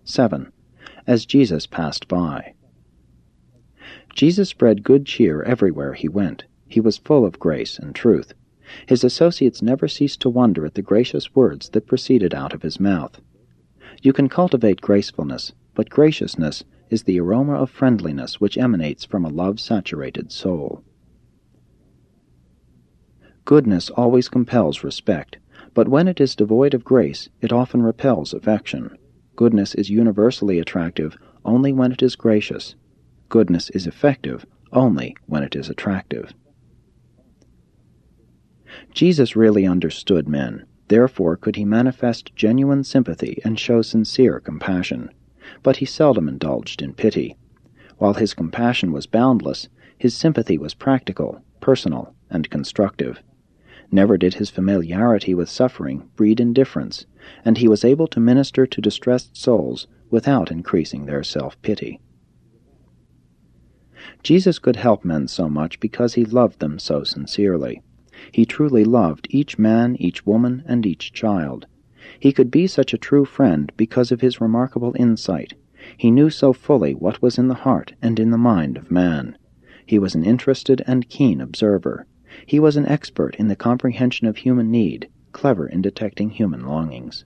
7. As Jesus passed by. Jesus spread good cheer everywhere he went. He was full of grace and truth. His associates never ceased to wonder at the gracious words that proceeded out of his mouth. You can cultivate gracefulness, but graciousness is the aroma of friendliness which emanates from a love-saturated soul. Goodness always compels respect, but when it is devoid of grace, it often repels affection. Goodness is universally attractive only when it is gracious. Goodness is effective only when it is attractive. Jesus really understood men. Therefore could he manifest genuine sympathy and show sincere compassion. But he seldom indulged in pity. While his compassion was boundless, his sympathy was practical, personal, and constructive. Never did his familiarity with suffering breed indifference, and he was able to minister to distressed souls without increasing their self-pity. Jesus could help men so much because he loved them so sincerely. He truly loved each man, each woman, and each child. He could be such a true friend because of his remarkable insight. He knew so fully what was in the heart and in the mind of man. He was an interested and keen observer. He was an expert in the comprehension of human need, clever in detecting human longings.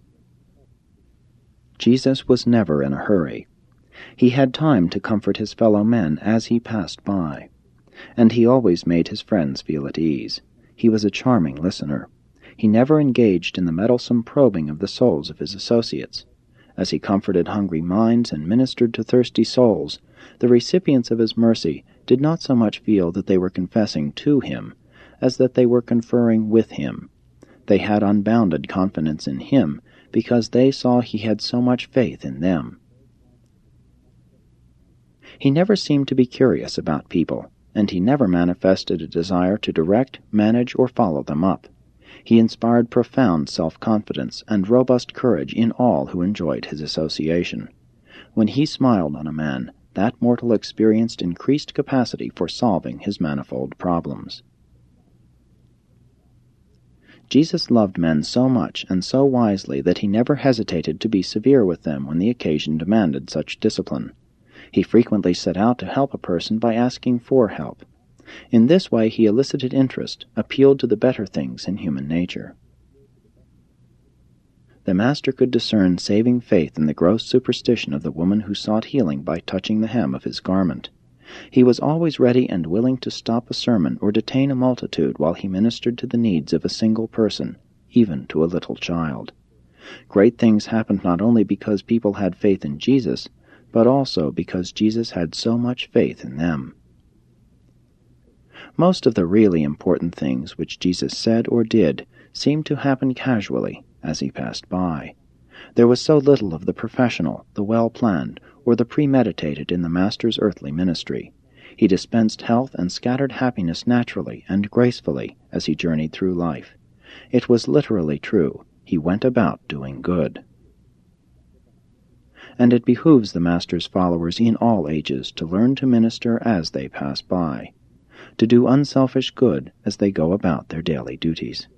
Jesus was never in a hurry. He had time to comfort his fellow men as he passed by, and he always made his friends feel at ease. He was a charming listener. He never engaged in the meddlesome probing of the souls of his associates. As he comforted hungry minds and ministered to thirsty souls, the recipients of his mercy did not so much feel that they were confessing to him, as that they were conferring with him. They had unbounded confidence in him, because they saw he had so much faith in them. He never seemed to be curious about people, and he never manifested a desire to direct, manage, or follow them up. He inspired profound self-confidence and robust courage in all who enjoyed his association. When he smiled on a man, that mortal experienced increased capacity for solving his manifold problems. Jesus loved men so much and so wisely that he never hesitated to be severe with them when the occasion demanded such discipline. He frequently set out to help a person by asking for help. In this way he elicited interest, appealed to the better things in human nature. The Master could discern saving faith in the gross superstition of the woman who sought healing by touching the hem of his garment. He was always ready and willing to stop a sermon or detain a multitude while he ministered to the needs of a single person, even to a little child. Great things happened not only because people had faith in Jesus, but also because Jesus had so much faith in them. Most of the really important things which Jesus said or did seemed to happen casually as he passed by. There was so little of the professional, the well-planned, or the premeditated in the Master's earthly ministry. He dispensed health and scattered happiness naturally and gracefully as he journeyed through life. It was literally true. He went about doing good. And it behooves the Master's followers in all ages to learn to minister as they pass by, to do unselfish good as they go about their daily duties.